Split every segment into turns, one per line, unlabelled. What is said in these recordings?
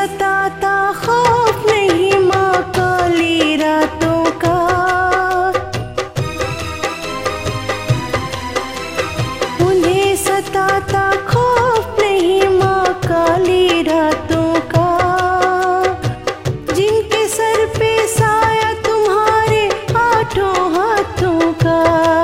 सताता खौफ नहीं माँ काली रातों का। उन्हें सताता खौफ नहीं माँ काली रातों का। जिनके सर पे साया तुम्हारे आठों हाथों का।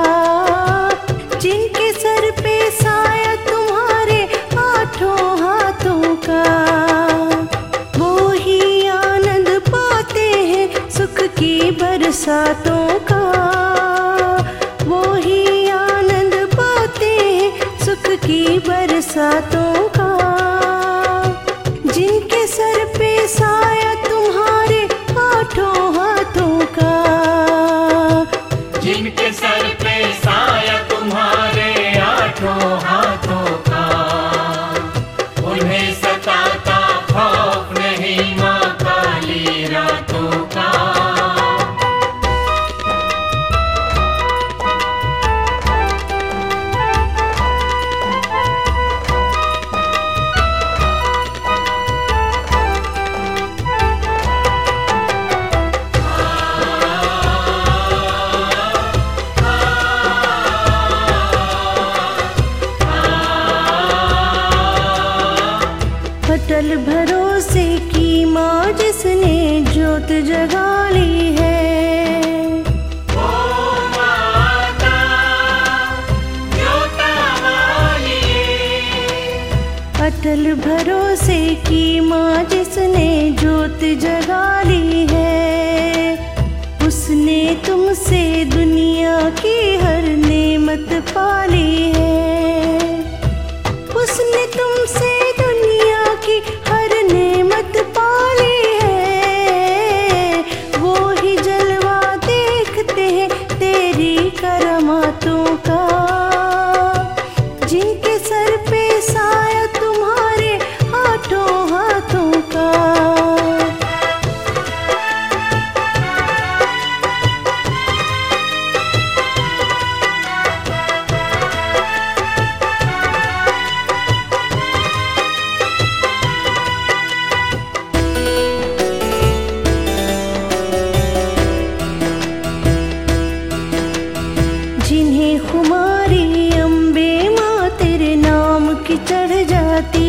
जिनके सर पे साया तुम्हारे आठों हाथों का। वो ही आनंद पाते हैं सुख की बरसातों का। वो ही आनंद पाते हैं सुख की बरसातों का। जिनके सर पे साया तुम्हारे आठों हाथों का।
जिनके सर पे साया तुम्हारे आठों हाथों का। उन्हें सताता खौफ नहीं माँ काली रातों का।
अटल भरोसे की माँ जिसने ज्योत जगा ली है।
ओ माता ज्योता वाली।
अटल भरोसे की माँ जिसने ज्योत जगा ली है। उसने तुमसे दुनिया की हर नेमत पाली है। उसने तुमसे दुनिया की हर नेमत पाली है। वो ही जलवा देखते हैं तेरी करामातों का। जिनके सर पे साया तुम्हारे आठों हाथों का। जिन्हें खुमारी अम्बे माँ तेरे नाम की चढ़ जाती।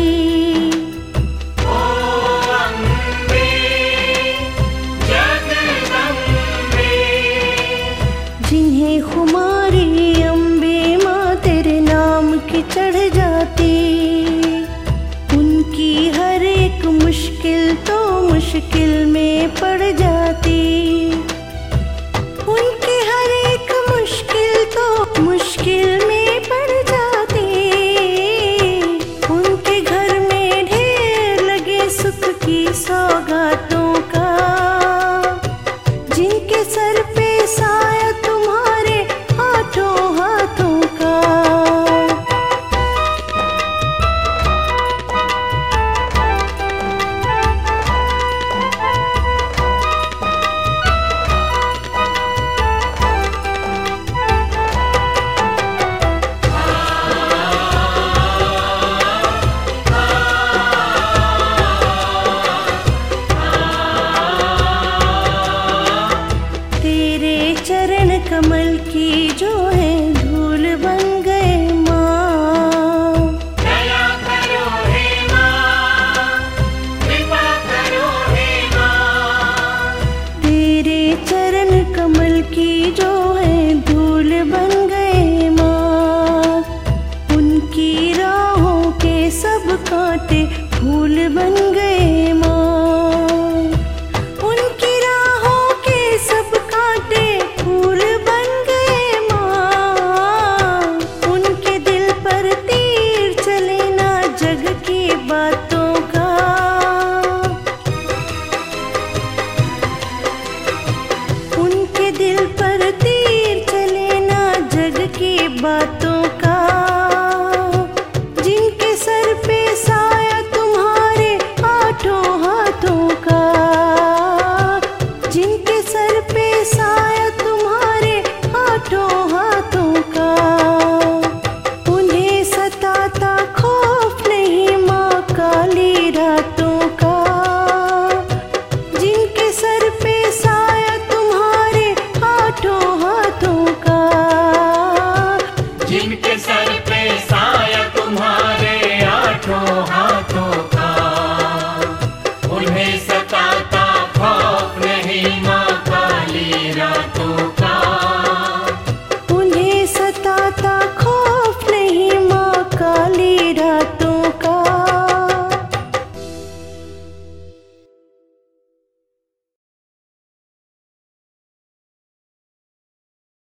ओ अम्बे जगदम्बे।
जिन्हें खुमारी अम्बे माँ तेरे नाम की चढ़ जाती। उनकी हर एक मुश्किल तो मुश्किल में पड़ जाती। उनकी हर एक मुश्किल तो मुश्किल में पड़ जाती। उनके घर में ढेर लगे सुख की सौगातों का। जिनके सर पे साया तुम्हारे आठों हाथों का। तेरे चरण कमल की जो है धूल बन गए माँ।
दया करो हे माँ, कृपा करो हे माँ।
तेरे चरण कमल की जो है धूल बन गए माँ। उनकी राहों के सब कांटे फूल बन गए